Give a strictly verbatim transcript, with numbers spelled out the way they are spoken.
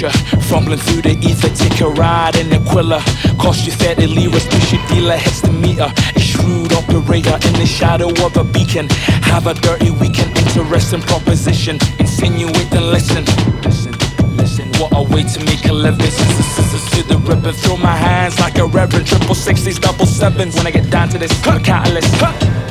future. Fumbling through the ether, take a ride in Aquila. Cost you thirty liras, push your dealer, hits the meter. A shrewd operator in the shadow of a beacon. Have a dirty weekend, interesting proposition. Insinuate and listen. Listen, listen, what a way to make a living. Scissors to the ribbon, throw my hands like a reverend. Triple sixties, double sevens. When I get down to this, catalyst.